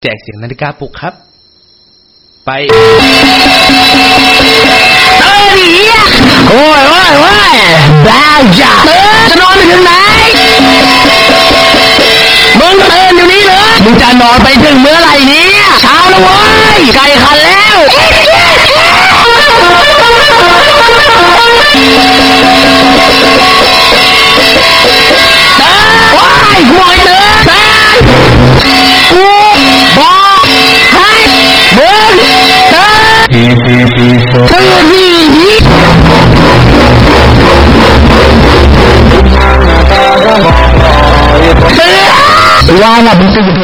แจกเสียงนาฬิกาปลุกครับไปโอ้ยบ้าจ้ะจะนอนไปถึงไหนมึงตื่นอยู่นี่เลยมึงจะนอนไปถึงเมื่อไหร่เนี่ยเช้าแล้วเว้ยไก่ขันแล้วว้ายกูบอกให้กูบอกให้มึงว่าล่ะมึงจะอยู่